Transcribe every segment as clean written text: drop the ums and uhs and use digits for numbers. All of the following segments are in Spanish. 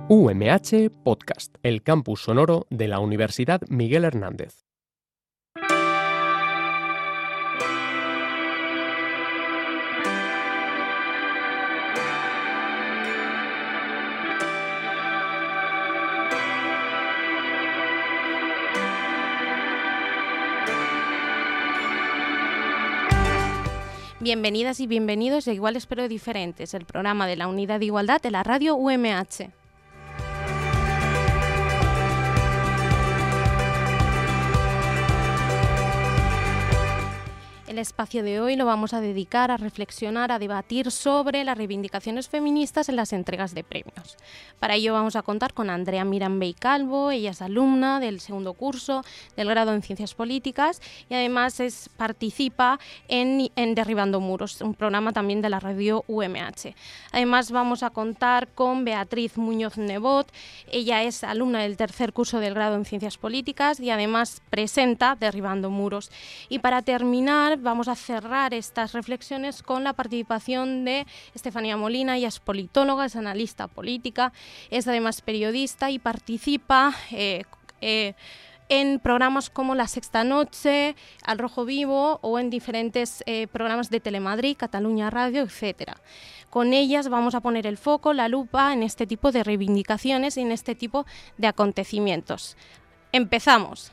UMH Podcast, el campus sonoro de la Universidad Miguel Hernández. Bienvenidas y bienvenidos a Iguales pero Diferentes, el programa de la Unidad de Igualdad de la radio UMH. El espacio de hoy lo vamos a dedicar a reflexionar, a debatir sobre las reivindicaciones feministas en las entregas de premios. Para ello vamos a contar con Andrea Mirambey Calvo. Ella es alumna del segundo curso del grado en Ciencias Políticas y además participa en Derribando Muros, un programa también de la radio UMH. Además vamos a contar con Beatriz Muñoz Nebot. Ella es alumna del tercer curso del grado en Ciencias Políticas y además presenta Derribando Muros. Y para terminar, vamos a cerrar estas reflexiones con la participación de Estefanía Molina. Ella es politóloga, es analista política, es además periodista y participa en programas como La Sexta Noche, Al Rojo Vivo o en diferentes programas de Telemadrid, Cataluña Radio, etc. Con ellas vamos a poner el foco, la lupa en este tipo de reivindicaciones y en este tipo de acontecimientos. ¡Empezamos!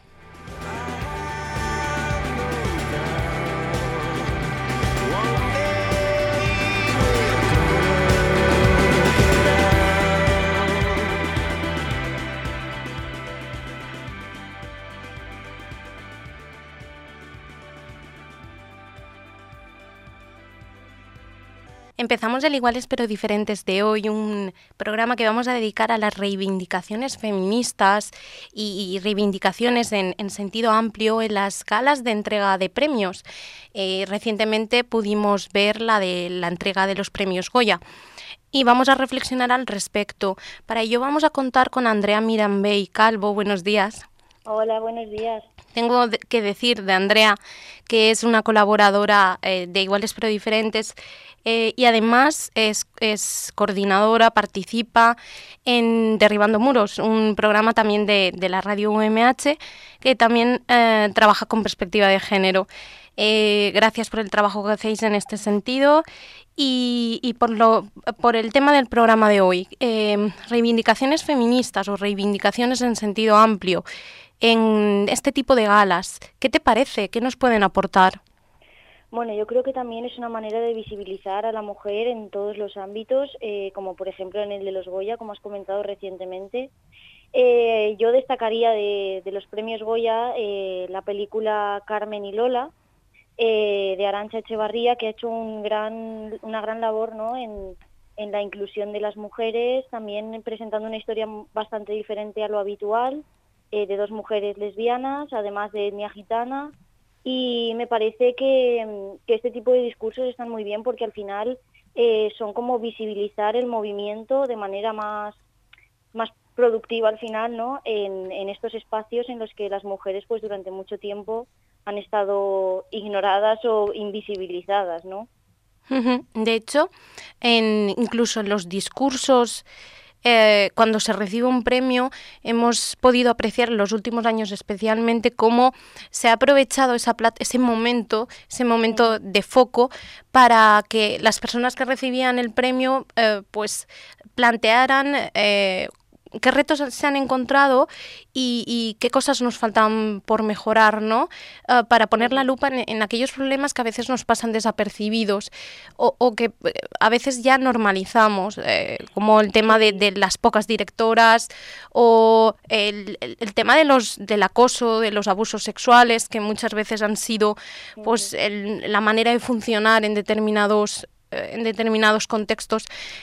Empezamos el Iguales pero Diferentes de hoy, un programa que vamos a dedicar a las reivindicaciones feministas y reivindicaciones en sentido amplio en las galas de entrega de premios. Recientemente pudimos ver la de la entrega de los premios Goya y vamos a reflexionar al respecto. Para ello vamos a contar con Andrea Mirambey Calvo. Buenos días. Hola, buenos días. Tengo que decir de Andrea que es una colaboradora de Iguales pero Diferentes y además es coordinadora, participa en Derribando Muros, un programa también de la radio UMH que también trabaja con perspectiva de género. Gracias por el trabajo que hacéis en este sentido y por el tema del programa de hoy. Reivindicaciones feministas o reivindicaciones en sentido amplio en este tipo de galas. ¿Qué te parece? ¿Qué nos pueden aportar? Bueno, yo creo que también es una manera de visibilizar a la mujer en todos los ámbitos, como por ejemplo en el de los Goya, como has comentado recientemente. Yo destacaría de los premios Goya la película Carmen y Lola, de Arantxa Echevarría, que ha hecho una gran labor, ¿no?, en la inclusión de las mujeres, también presentando una historia bastante diferente a lo habitual, de dos mujeres lesbianas, además de etnia gitana. Y me parece que este tipo de discursos están muy bien porque al final son como visibilizar el movimiento de manera más productiva al final, ¿no?, en estos espacios en los que las mujeres pues durante mucho tiempo han estado ignoradas o invisibilizadas, ¿no? De hecho, incluso en los discursos, cuando se recibe un premio, hemos podido apreciar en los últimos años especialmente cómo se ha aprovechado ese momento de foco para que las personas que recibían el premio pues plantearan qué retos se han encontrado y qué cosas nos faltan por mejorar, ¿no? Para poner la lupa en aquellos problemas que a veces nos pasan desapercibidos o que a veces ya normalizamos, como el tema de las pocas directoras o el tema del acoso, de los abusos sexuales, que muchas veces han sido pues la manera de funcionar en determinados contextos.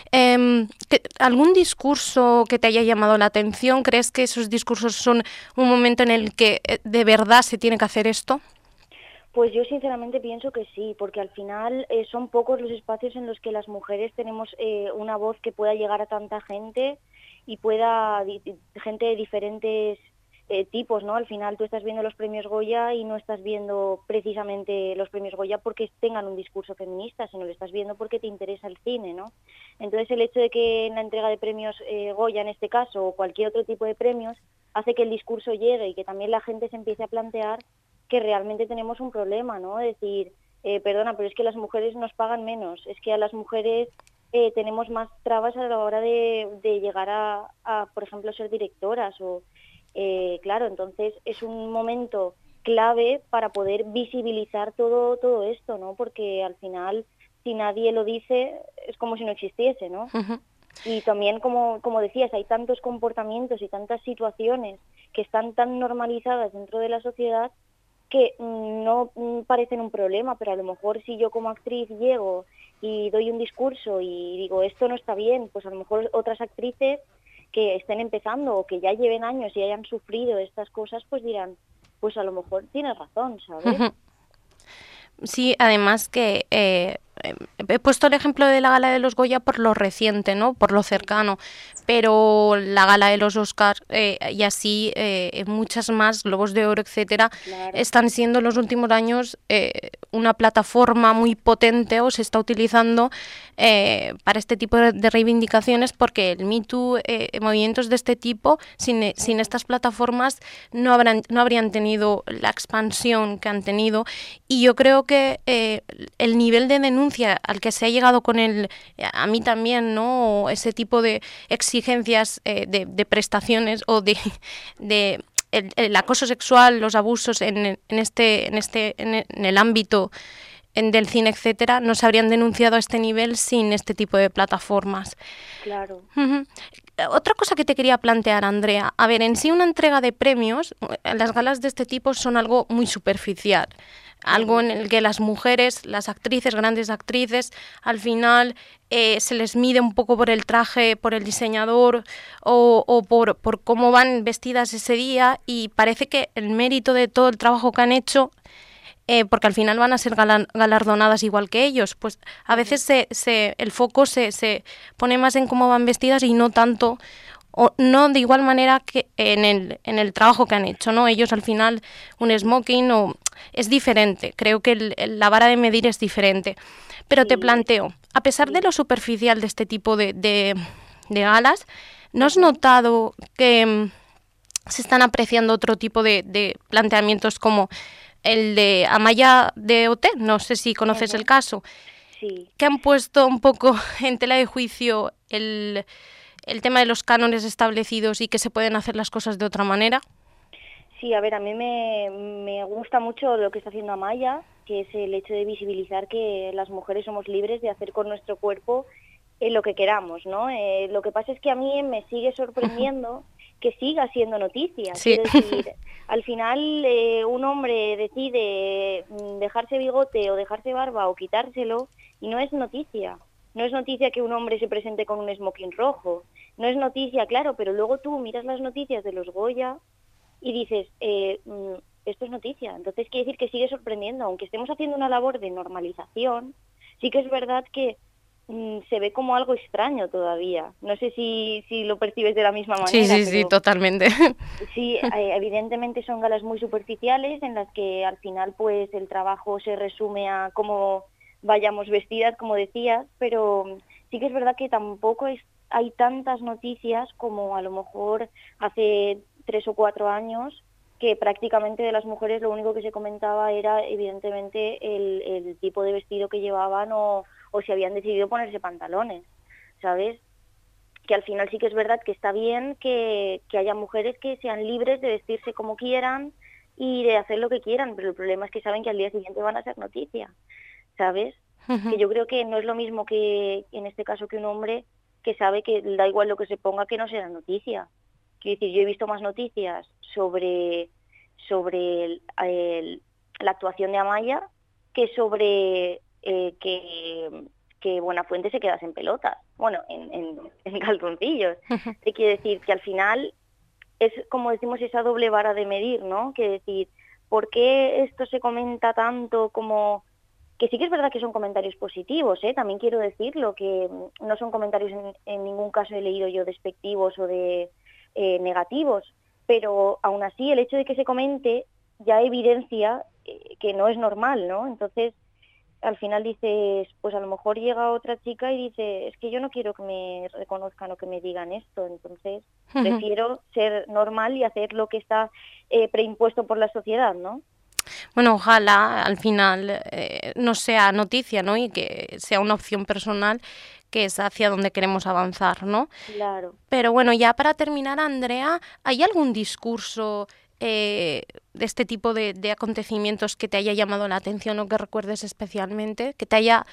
¿Algún discurso que te haya llamado la atención? ¿Crees que esos discursos son un momento en el que de verdad se tiene que hacer esto? Pues yo sinceramente pienso que sí, porque al final son pocos los espacios en los que las mujeres tenemos una voz que pueda llegar a tanta gente y gente de diferentes tipos, ¿no? Al final tú estás viendo los premios Goya y no estás viendo precisamente los premios Goya porque tengan un discurso feminista, sino lo estás viendo porque te interesa el cine, ¿no? Entonces el hecho de que en la entrega de premios Goya, en este caso, o cualquier otro tipo de premios, hace que el discurso llegue y que también la gente se empiece a plantear que realmente tenemos un problema, ¿no? Es decir, perdona, pero es que las mujeres nos pagan menos, es que a las mujeres tenemos más trabas a la hora de llegar a, por ejemplo, ser directoras o... claro, entonces es un momento clave para poder visibilizar todo esto, ¿no? Porque al final, si nadie lo dice, es como si no existiese, ¿no? Ujú. Y también, como decías, hay tantos comportamientos y tantas situaciones que están tan normalizadas dentro de la sociedad que no parecen un problema, pero a lo mejor si yo como actriz llego y doy un discurso y digo esto no está bien, pues a lo mejor otras actrices que estén empezando o que ya lleven años y hayan sufrido estas cosas, pues dirán, pues a lo mejor tienes razón, ¿sabes? Ujú. Sí, además que he puesto el ejemplo de la gala de los Goya por lo reciente, ¿no? Por lo cercano, pero la gala de los Oscars y así muchas más, Globos de Oro, etcétera, Claro. están siendo en los últimos años una plataforma muy potente o se está utilizando para este tipo de reivindicaciones, porque el Me Too, movimientos de este tipo, sin estas plataformas no habrían tenido la expansión que han tenido, y yo creo que el nivel de denuncia al que se ha llegado con a mí también, ¿no? Ese tipo de exigencias de prestaciones o de el acoso sexual, los abusos en el ámbito del cine, etcétera, no se habrían denunciado a este nivel sin este tipo de plataformas. Claro. Uh-huh. Otra cosa que te quería plantear, Andrea, a ver, en sí una entrega de premios, las galas de este tipo son algo muy superficial, algo en el que las mujeres, las actrices, grandes actrices, al final se les mide un poco por el traje, por el diseñador o por cómo van vestidas ese día, y parece que el mérito de todo el trabajo que han hecho, porque al final van a ser galardonadas igual que ellos, pues a veces el foco se pone más en cómo van vestidas y no tanto, o no de igual manera que en el trabajo que han hecho, ¿no? Ellos al final un smoking es diferente, creo que la vara de medir es diferente. Pero Sí. te planteo, a pesar de lo superficial de este tipo de galas, ¿no has notado que se están apreciando otro tipo de planteamientos como el de Amaya de OT? No sé si conoces el caso. Sí. Que han puesto un poco en tela de juicio el tema de los cánones establecidos y que se pueden hacer las cosas de otra manera. Sí, a ver, a mí me gusta mucho lo que está haciendo Amaya, que es el hecho de visibilizar que las mujeres somos libres de hacer con nuestro cuerpo lo que queramos, ¿no? Lo que pasa es que a mí me sigue sorprendiendo que siga siendo noticia. Sí. Quiero decir, al final un hombre decide dejarse bigote o dejarse barba o quitárselo y no es noticia. No es noticia que un hombre se presente con un smoking rojo. No es noticia, claro, pero luego tú miras las noticias de los Goya y dices, esto es noticia. Entonces quiere decir que sigue sorprendiendo. Aunque estemos haciendo una labor de normalización, sí que es verdad que se ve como algo extraño todavía. No sé si lo percibes de la misma manera. Sí, pero sí, totalmente. Sí, evidentemente son galas muy superficiales en las que al final pues el trabajo se resume a cómo vayamos vestidas, como decías, pero sí que es verdad que tampoco hay tantas noticias como a lo mejor hace 3 o 4 años, que prácticamente de las mujeres lo único que se comentaba era evidentemente el tipo de vestido que llevaban o si habían decidido ponerse pantalones, ¿sabes? Que al final sí que es verdad que está bien que haya mujeres que sean libres de vestirse como quieran y de hacer lo que quieran, pero el problema es que saben que al día siguiente van a ser noticia, ¿sabes? Que yo creo que no es lo mismo que en este caso que un hombre que sabe que da igual lo que se ponga, que no será noticia. Quiero decir, yo he visto más noticias sobre la actuación de Amaya que sobre que Buenafuente se quedase en pelotas, bueno, en calzoncillos. Te quiero decir que al final es, como decimos, esa doble vara de medir, ¿no? Que decir, ¿por qué esto se comenta tanto como...? Que sí que es verdad que son comentarios positivos, también quiero decirlo, que no son comentarios en ningún caso he leído yo despectivos o de negativos, pero aún así el hecho de que se comente ya evidencia que no es normal, ¿no? Entonces, al final dices, pues a lo mejor llega otra chica y dice, es que yo no quiero que me reconozcan o que me digan esto, entonces prefiero ser normal y hacer lo que está preimpuesto por la sociedad, ¿no? Bueno, ojalá al final no sea noticia, ¿no? Y que sea una opción personal, que es hacia donde queremos avanzar, ¿no? Claro. Pero bueno, ya para terminar, Andrea, ¿hay algún discurso de este tipo de acontecimientos que te haya llamado la atención o que recuerdes especialmente, que te haya,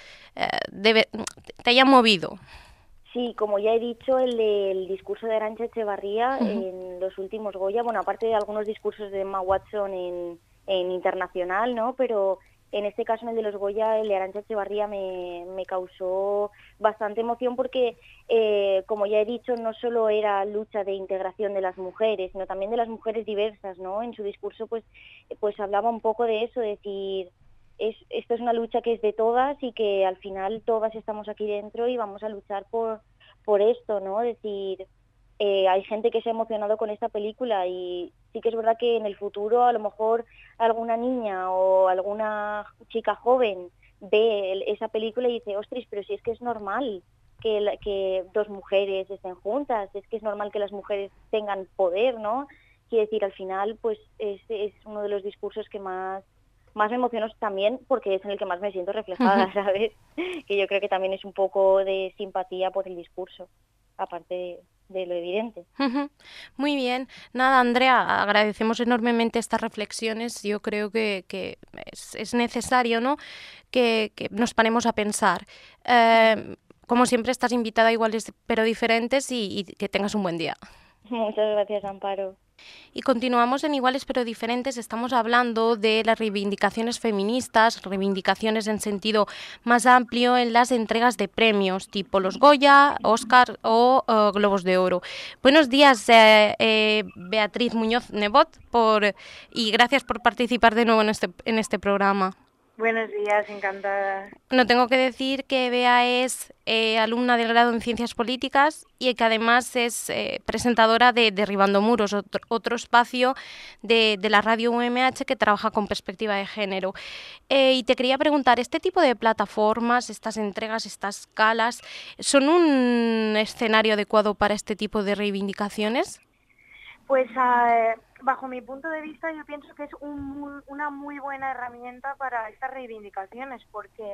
te haya movido? Sí, como ya he dicho, el discurso de Arantxa Echevarría en los últimos Goya, bueno, aparte de algunos discursos de Emma Watson en internacional, ¿no? Pero en este caso, en el de los Goya, el de Arantxa Echevarría me causó bastante emoción porque, como ya he dicho, no solo era lucha de integración de las mujeres, sino también de las mujeres diversas, ¿no? En su discurso, pues hablaba un poco de eso, de decir, esto es una lucha que es de todas y que al final todas estamos aquí dentro y vamos a luchar por esto, ¿no? Decir, hay gente que se ha emocionado con esta película y sí que es verdad que en el futuro a lo mejor alguna niña o alguna chica joven ve esa película y dice, ostras, pero si es que es normal que dos mujeres estén juntas, es que es normal que las mujeres tengan poder, ¿no? Quiere decir, al final, pues es uno de los discursos que más me emocionó también porque es en el que más me siento reflejada, ¿sabes? Que yo creo que también es un poco de simpatía por el discurso, aparte de lo evidente. Muy bien. Nada, Andrea, agradecemos enormemente estas reflexiones. Yo creo que es necesario, ¿no?, que nos paremos a pensar. Como siempre, estás invitada a iguales pero diferentes y que tengas un buen día. Muchas gracias, Amparo. Y continuamos en Iguales pero Diferentes. Estamos hablando de las reivindicaciones feministas, reivindicaciones en sentido más amplio en las entregas de premios, tipo los Goya, Oscar o Globos de Oro. Buenos días, Beatriz Muñoz Nebot, y gracias por participar de nuevo en este programa. Buenos días, encantada. No tengo que decir que Bea es alumna del grado en Ciencias Políticas y que además es presentadora de Derribando Muros, otro espacio de la radio UMH que trabaja con perspectiva de género. Y te quería preguntar, ¿este tipo de plataformas, estas entregas, estas galas, son un escenario adecuado para este tipo de reivindicaciones? Pues bajo mi punto de vista yo pienso que es una muy buena herramienta para estas reivindicaciones porque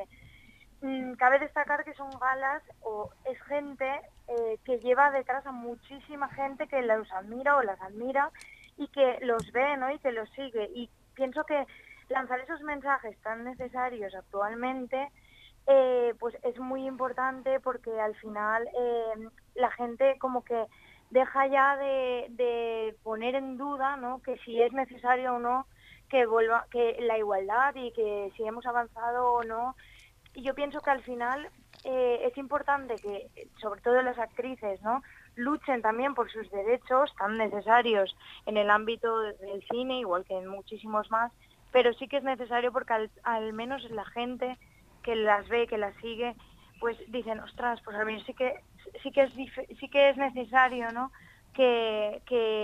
cabe destacar que son galas o es gente que lleva detrás a muchísima gente que los admira o las admira y que los ve, ¿no?, y que los sigue. Y pienso que lanzar esos mensajes tan necesarios actualmente pues es muy importante porque al final la gente como que deja ya de poner en duda, ¿no?, que si es necesario o no que vuelva, que la igualdad y que si hemos avanzado o no. Y yo pienso que al final es importante que, sobre todo las actrices, ¿no?, luchen también por sus derechos tan necesarios en el ámbito del cine, igual que en muchísimos más, pero sí que es necesario porque al menos la gente que las ve, que las sigue, pues dicen, ostras, pues a mí sí que es necesario, ¿no?, que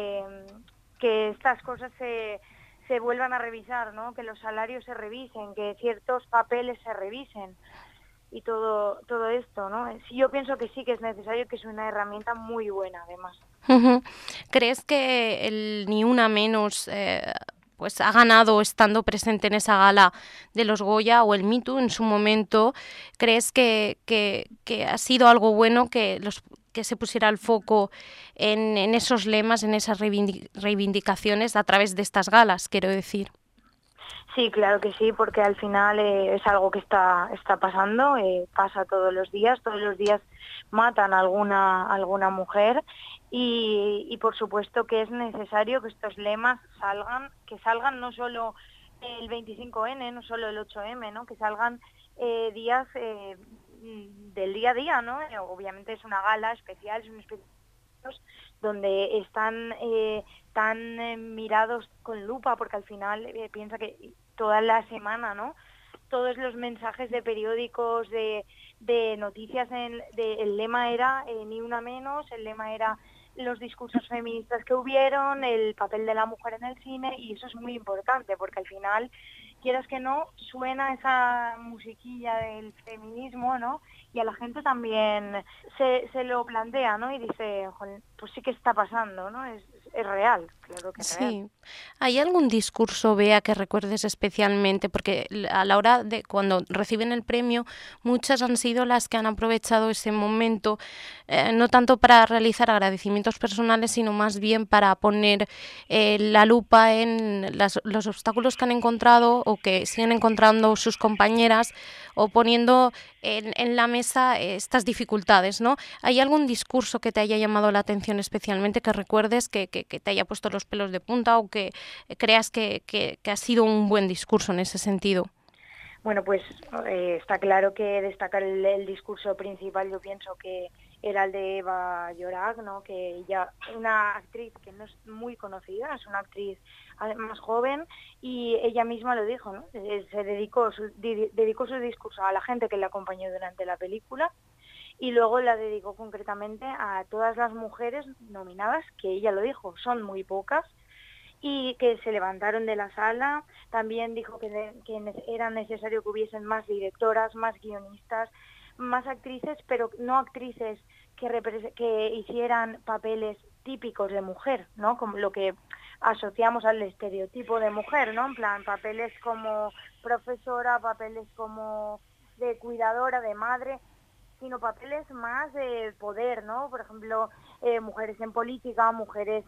estas cosas se vuelvan a revisar, ¿no?, que los salarios se revisen, que ciertos papeles se revisen y todo esto, ¿no? Yo pienso que sí que es necesario, que es una herramienta muy buena, además. ¿Crees que el Ni Una Menos pues ha ganado estando presente en esa gala de los Goya, o el Me Too en su momento? ¿Crees que ha sido algo bueno que se pusiera el foco en esos lemas, en esas reivindicaciones a través de estas galas, quiero decir? Sí, claro que sí, porque al final es algo que está pasando, pasa todos los días matan a alguna mujer y por supuesto que es necesario que estos lemas salgan no solo el 25N, no solo el 8M, ¿no?, que salgan días del día a día, ¿no? Obviamente es una gala especial, es un especial donde están tan mirados con lupa, porque al final piensa que toda la semana, ¿no?, todos los mensajes de periódicos, de noticias, el lema era Ni Una Menos, el lema era los discursos feministas que hubieron, el papel de la mujer en el cine, y eso es muy importante porque al final, quieras que no, suena esa musiquilla del feminismo, ¿no? Y a la gente también se lo plantea, ¿no? Y dice, "Jolín, pues sí que está pasando, ¿no? Es real, claro que es real". Sí. ¿Hay algún discurso, Bea, que recuerdes especialmente? Porque a la hora de cuando reciben el premio, muchas han sido las que han aprovechado ese momento, no tanto para realizar agradecimientos personales, sino más bien para poner la lupa en los obstáculos que han encontrado o que siguen encontrando sus compañeras, o poniendo en la mesa estas dificultades, ¿no? ¿Hay algún discurso que te haya llamado la atención especialmente, que recuerdes, que te haya puesto los pelos de punta, o que creas que ha sido un buen discurso en ese sentido? Bueno, pues está claro que destacar el discurso principal, yo pienso que era el de Eva Llorac, ¿no? Que ella, una actriz que no es muy conocida, es una actriz más joven, y ella misma lo dijo, ¿no? Se dedicó su discurso a la gente que le acompañó durante la película, y luego la dedicó concretamente a todas las mujeres nominadas, que ella lo dijo, son muy pocas, y que se levantaron de la sala. También dijo que era necesario que hubiesen más directoras, más guionistas, más actrices, pero no actrices que hicieran papeles típicos de mujer, ¿no? Como lo que asociamos al estereotipo de mujer, ¿no? En plan, papeles como profesora, papeles como de cuidadora, de madre, sino papeles más de poder, ¿no? Por ejemplo, mujeres en política, mujeres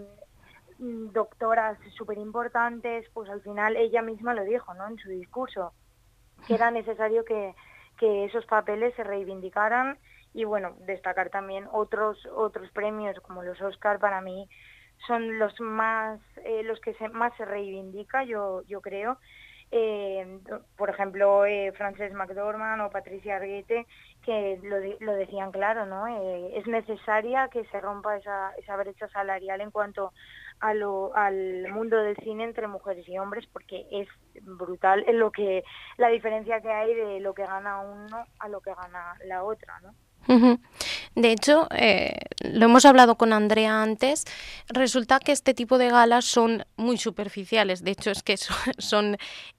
doctoras súper importantes. Pues al final ella misma lo dijo, ¿no? En su discurso, que era necesario que esos papeles se reivindicaran. Y bueno, destacar también otros premios como los Oscar. Para mí son los más los que más se reivindica, yo creo. Por ejemplo, Frances McDormand o Patricia Arquette, que lo decían claro, ¿no? Es necesaria que se rompa esa brecha salarial en cuanto al mundo del cine entre mujeres y hombres, porque es brutal la diferencia que hay de lo que gana uno a lo que gana la otra, ¿no? Uh-huh. De hecho, lo hemos hablado con Andrea antes, resulta que este tipo de galas son muy superficiales. De hecho, es que son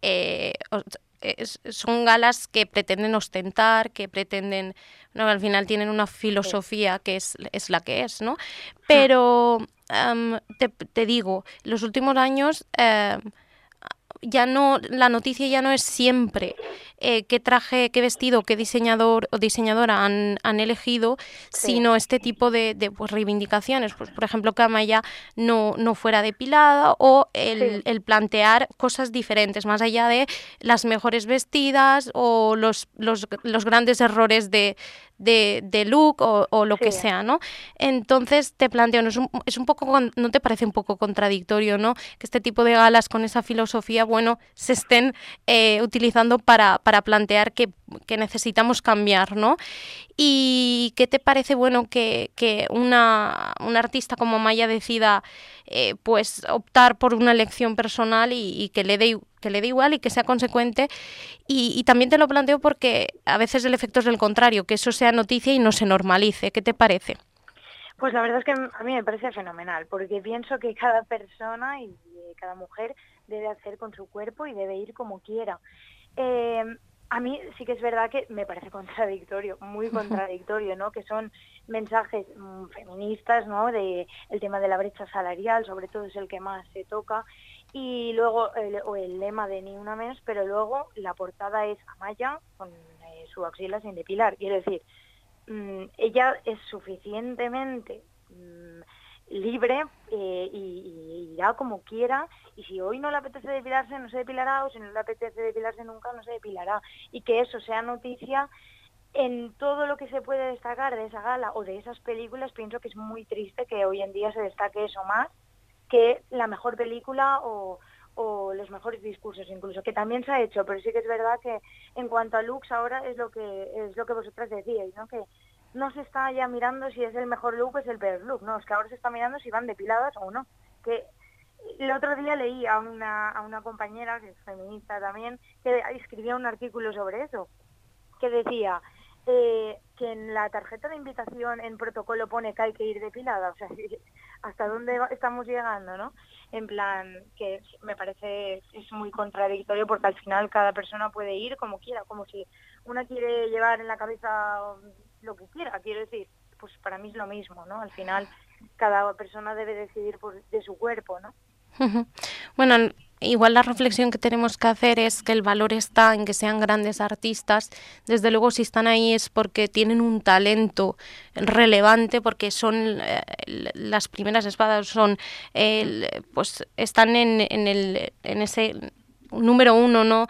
galas que pretenden ostentar, que pretenden, no, al final tienen una filosofía que es la que es, ¿no? Pero te digo, los últimos años ya no, la noticia ya no es siempre qué traje, qué vestido, qué diseñador o diseñadora han elegido, sino este tipo de pues, reivindicaciones. Pues, por ejemplo, que Amaya no fuera depilada, o el plantear cosas diferentes, más allá de las mejores vestidas o los grandes errores de look o lo que sea, ¿no? Entonces te planteo, es un poco, ¿no te parece un poco contradictorio, ¿no? Que este tipo de galas con esa filosofía, bueno, se estén utilizando para plantear que necesitamos cambiar, ¿no? ¿Y qué te parece, bueno, que una artista como Maya decida pues optar por una elección personal y que le dé igual y que sea consecuente? Y también te lo planteo porque a veces el efecto es el contrario, que eso sea noticia y no se normalice. ¿Qué te parece? Pues la verdad es que a mí me parece fenomenal, porque pienso que cada persona y cada mujer debe hacer con su cuerpo y debe ir como quiera. A mí sí que es verdad que me parece contradictorio, muy contradictorio, ¿no? Que son mensajes feministas, ¿no? De el tema de la brecha salarial, sobre todo es el que más se toca, y luego el lema de ni una menos, pero luego la portada es Amaya con su axila sin depilar. Quiero decir, ella es suficientemente libre y irá como quiera, y si hoy no le apetece depilarse, no se depilará, o si no le apetece depilarse nunca, no se depilará, y que eso sea noticia en todo lo que se puede destacar de esa gala o de esas películas. Pienso que es muy triste que hoy en día se destaque eso más que la mejor película o los mejores discursos, incluso, que también se ha hecho, pero sí que es verdad que en cuanto a looks ahora es lo que vosotras decíais, ¿no? Que no se está ya mirando si es el mejor look o es el peor look, no, es que ahora se está mirando si van depiladas o no. Que el otro día leí a una compañera, que es feminista también, que escribía un artículo sobre eso, que decía, que en la tarjeta de invitación en protocolo pone que hay que ir depilada, o sea, hasta dónde estamos llegando, ¿no? En plan, que me parece es muy contradictorio porque al final cada persona puede ir como quiera, como si una quiere llevar en la cabeza lo que quiera, quiero decir, pues para mí es lo mismo, ¿no? Al final cada persona debe decidir de su cuerpo, ¿no? Bueno, igual la reflexión que tenemos que hacer es que el valor está en que sean grandes artistas. Desde luego, si están ahí es porque tienen un talento relevante, porque son las primeras espadas, son pues están en ese número uno, ¿no?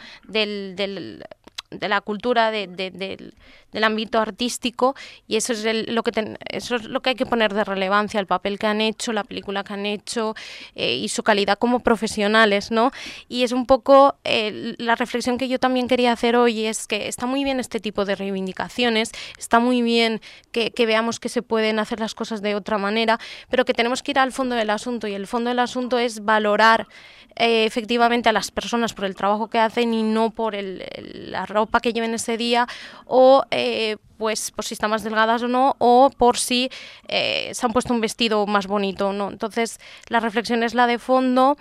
De la cultura, del ámbito artístico, y eso es eso es lo que hay que poner de relevancia, el papel que han hecho, la película que han hecho y su calidad como profesionales, ¿no? Y es un poco la reflexión que yo también quería hacer hoy, es que está muy bien este tipo de reivindicaciones, está muy bien que veamos que se pueden hacer las cosas de otra manera, pero que tenemos que ir al fondo del asunto, y el fondo del asunto es valorar efectivamente a las personas por el trabajo que hacen y no por la ropa que lleven ese día, o pues por si están más delgadas o no, o por si se han puesto un vestido más bonito, ¿no? Entonces la reflexión es la de fondo,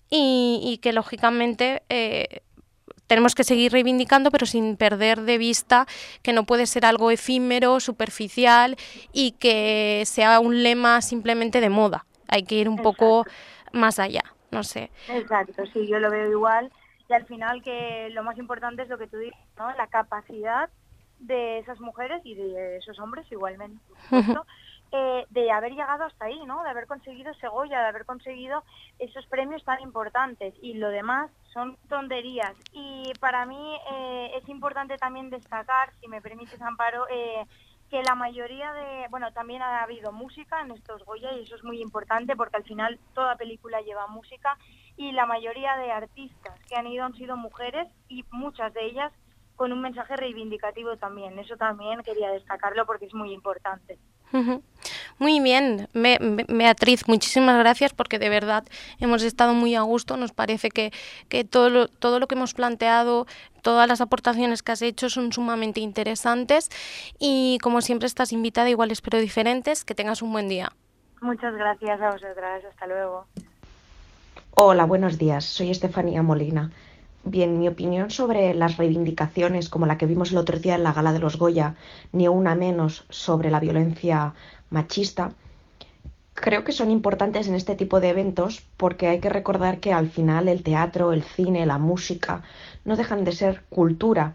y que lógicamente tenemos que seguir reivindicando, pero sin perder de vista que no puede ser algo efímero, superficial, y que sea un lema simplemente de moda. Hay que ir un poco más allá, no sé. Exacto, sí, yo lo veo igual, y al final que lo más importante es lo que tú dices, ¿no? La capacidad de esas mujeres y de esos hombres igualmente, por supuesto, de haber llegado hasta ahí, ¿no? De haber conseguido ese Goya, de haber conseguido esos premios tan importantes, y lo demás son tonterías. Y para mí es importante también destacar, si me permites, Amparo, que la mayoría bueno, también ha habido música en estos Goya, y eso es muy importante porque al final toda película lleva música, y la mayoría de artistas que han ido han sido mujeres, y muchas de ellas con un mensaje reivindicativo también. Eso también quería destacarlo porque es muy importante. Muy bien, Beatriz, muchísimas gracias, porque de verdad hemos estado muy a gusto. Nos parece que todo lo que hemos planteado, todas las aportaciones que has hecho son sumamente interesantes, y como siempre estás invitada a Iguales pero Diferentes. Que tengas un buen día. Muchas gracias a vosotras, hasta luego. Hola, buenos días, soy Estefanía Molina. Bien, mi opinión sobre las reivindicaciones como la que vimos el otro día en la gala de los Goya, ni una menos sobre la violencia machista, creo que son importantes en este tipo de eventos, porque hay que recordar que al final el teatro, el cine, la música no dejan de ser cultura,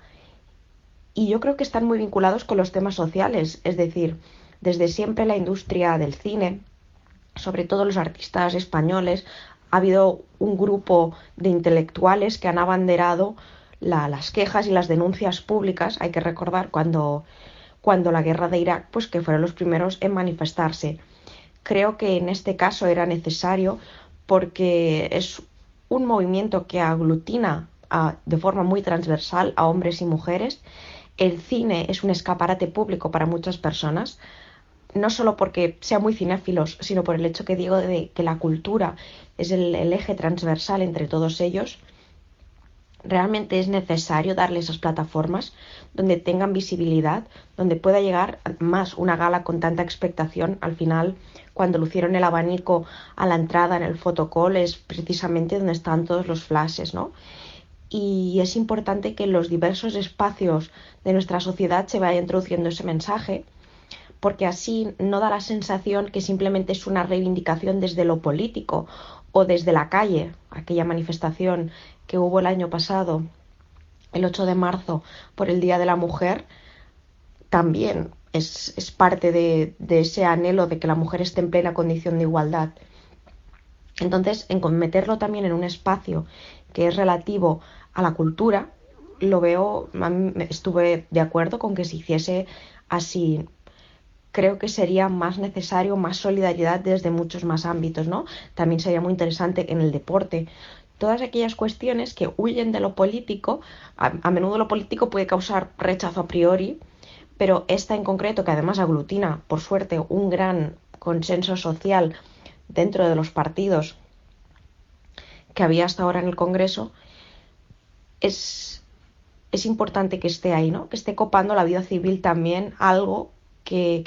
y yo creo que están muy vinculados con los temas sociales. Es decir, desde siempre la industria del cine, sobre todo los artistas españoles, ha habido un grupo de intelectuales que han abanderado las quejas y las denuncias públicas. Hay que recordar cuando la guerra de Irak, pues que fueron los primeros en manifestarse. Creo que en este caso era necesario, porque es un movimiento que aglutina de forma muy transversal a hombres y mujeres. El cine es un escaparate público para muchas personas, no solo porque sean muy cinéfilos, sino por el hecho que digo de que la cultura es el eje transversal entre todos ellos. Realmente es necesario darle esas plataformas donde tengan visibilidad, donde pueda llegar más una gala con tanta expectación. Al final, cuando lucieron el abanico a la entrada en el photocall, es precisamente donde están todos los flashes, ¿no? Y es importante que en los diversos espacios de nuestra sociedad se vaya introduciendo ese mensaje, porque así no da la sensación que simplemente es una reivindicación desde lo político o desde la calle. Aquella manifestación que hubo el año pasado, el 8 de marzo, por el Día de la Mujer, también es parte de ese anhelo de que la mujer esté en plena condición de igualdad. Entonces, en meterlo también en un espacio que es relativo a la cultura, lo veo, estuve de acuerdo con que se hiciese así. Creo que sería más necesario más solidaridad desde muchos más ámbitos, ¿no? También sería muy interesante en el deporte. Todas aquellas cuestiones que huyen de lo político, a menudo lo político puede causar rechazo a priori, pero esta en concreto, que además aglutina, por suerte, un gran consenso social dentro de los partidos que había hasta ahora en el Congreso, es es importante que esté ahí, ¿no? Que esté copando la vida civil también, algo que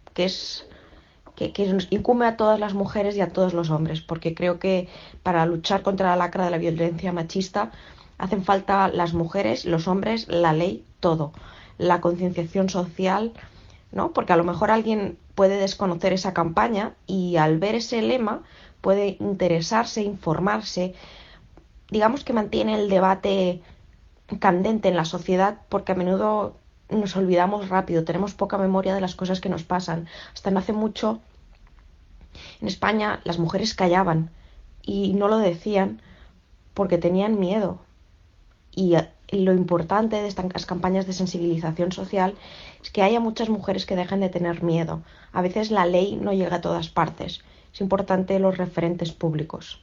nos incumbe a todas las mujeres y a todos los hombres, porque creo que para luchar contra la lacra de la violencia machista hacen falta las mujeres, los hombres, la ley, todo. La concienciación social, ¿no? Porque a lo mejor alguien puede desconocer esa campaña y al ver ese lema puede interesarse, informarse. Digamos que mantiene el debate candente en la sociedad, porque a menudo nos olvidamos rápido, tenemos poca memoria de las cosas que nos pasan. Hasta no hace mucho en España las mujeres callaban y no lo decían porque tenían miedo. Y lo importante de estas campañas de sensibilización social es que haya muchas mujeres que dejen de tener miedo. A veces la ley no llega a todas partes. Es importante los referentes públicos.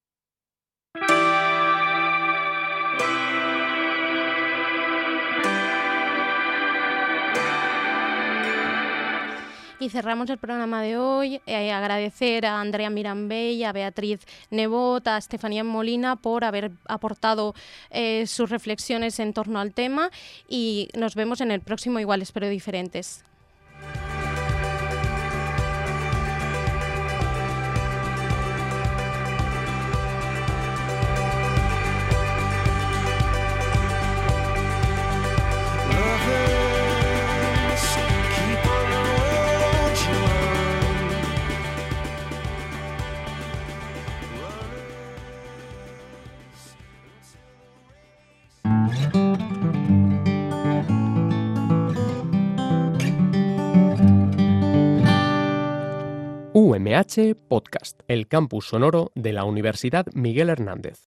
Y cerramos el programa de hoy. Agradecer a Andrea Mirambell, a Beatriz Nebot, a Estefanía Molina por haber aportado sus reflexiones en torno al tema, y nos vemos en el próximo Iguales pero Diferentes. UMH Podcast, el campus sonoro de la Universidad Miguel Hernández.